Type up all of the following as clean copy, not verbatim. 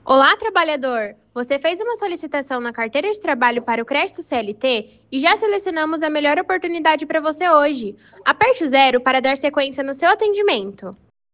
Olá, trabalhador! Você fez uma solicitação na carteira de trabalho para o crédito CLT e já selecionamos a melhor oportunidade para você hoje. Aperte o zero para dar sequência no seu atendimento.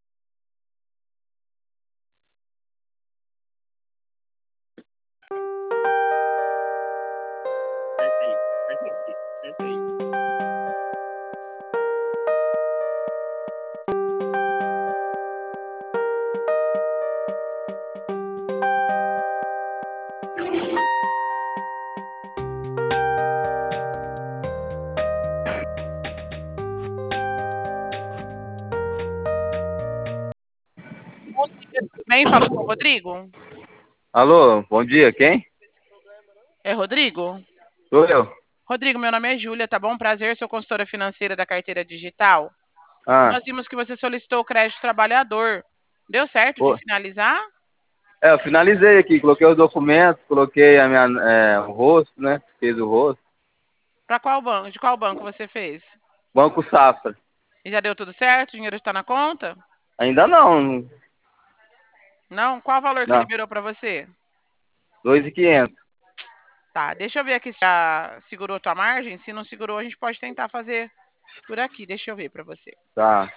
Bom dia, tudo bem? Falo com o Rodrigo. Alô, bom dia, quem? É Rodrigo? Sou eu. Rodrigo, meu nome é Júlia, tá bom? Prazer, sou consultora financeira da carteira digital. Ah, Nós vimos que você solicitou o crédito trabalhador. Deu certo de pô, finalizar? eu finalizei aqui, coloquei os documentos, coloquei o rosto, né? Fiz o rosto. Para qual banco? De qual banco você fez? Banco Safra. E já deu tudo certo? O dinheiro está na conta? Ainda não, Não? Qual o valor que não, liberou para você? 2.500. Tá, deixa eu ver aqui se já segurou tua margem. Se não segurou, a gente pode tentar fazer por aqui. Deixa eu ver para você. Tá.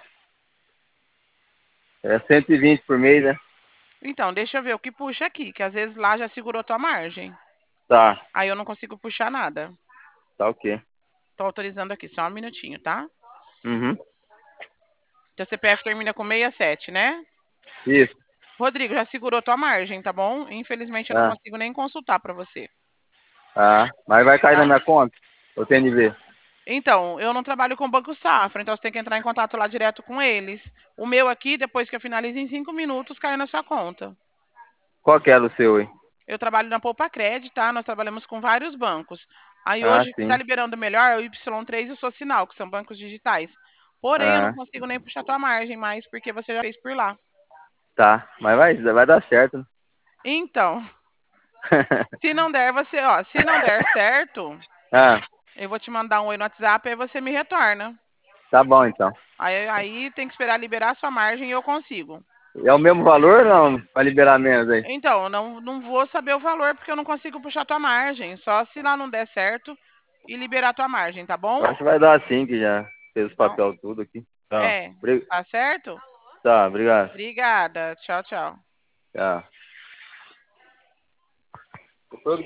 É 120 por mês, né? Então, deixa eu ver o que puxa aqui, que às vezes lá já segurou tua margem. Tá, Aí eu não consigo puxar nada. tá ok. Tô autorizando aqui, só um minutinho, tá? Uhum. Teu CPF termina com 67, né? Isso. Rodrigo, já segurou tua margem, tá bom? Infelizmente eu não Ah, consigo nem consultar pra você, mas vai cair na tá? minha conta? Eu tenho de ver. Então, eu não trabalho com o Banco Safra, então você tem que entrar em contato lá direto com eles. O meu aqui, depois que eu finalizo em 5 minutos, cai na sua conta. Qual que é o seu aí? Eu trabalho na Poupa Cred, tá? Nós trabalhamos com vários bancos. Aí Ah, hoje o que está sim. liberando melhor é o Y3 e o Socinal, que são bancos digitais. Porém, eu não Ah, consigo nem puxar tua margem mais, porque você já fez por lá. tá. Mas vai dar certo, né? Então, se não der, se não der certo, Ah, eu vou te mandar um oi no WhatsApp e aí você me retorna. tá bom então. Aí tem que esperar liberar a sua margem e eu consigo. É o mesmo valor ou não? Vai liberar menos aí? Então, eu não vou saber o valor porque eu não consigo puxar tua margem. Só se lá não der certo e liberar tua margem, tá bom? Eu acho que vai dar sim, que já fez os Então, papel tudo aqui. Tá, é, tá certo? tá, obrigado. Obrigada. Tchau, tchau. Tá.